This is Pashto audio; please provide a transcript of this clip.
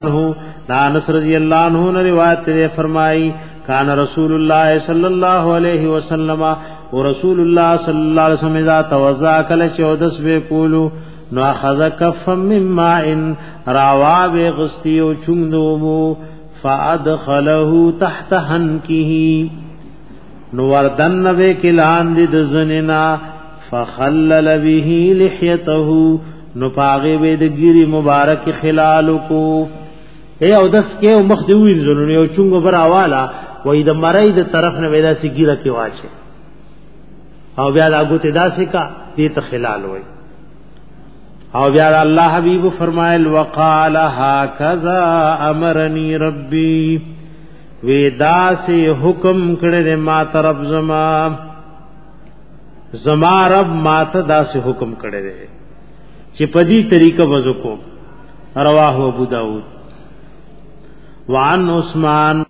انس رضی اللہ عنہ نے روایت نے فرمائی کان رسول اللہ صلی اللہ علیہ وسلم و رسول اللہ صلی اللہ علیہ وسلم اذا توضا کل چودس بے قولو نو اخذ کفا من ماء راوا بے غستی و چندومو فادخله تحت حنکه نو وردن بے کلان دید زننا فخلل به لحیته نو پاغه بے دگیری مبارک خلالو کو اے او دس کې او مخ دی وین زونه یو چونګ بر اوالا وې د مړی د طرف نه ودا سی ګیره کې واچي او بیا د اګوت داسې کا دې ته خلال وای او بیا الله حبیب فرمایل وقال هكذا امرني ربي ودا سے حکم کړه ما طرف زما رب ما ته دا سے حکم کړه چې په دې طریقه وځو کو رواه ابو داود وعن عثمان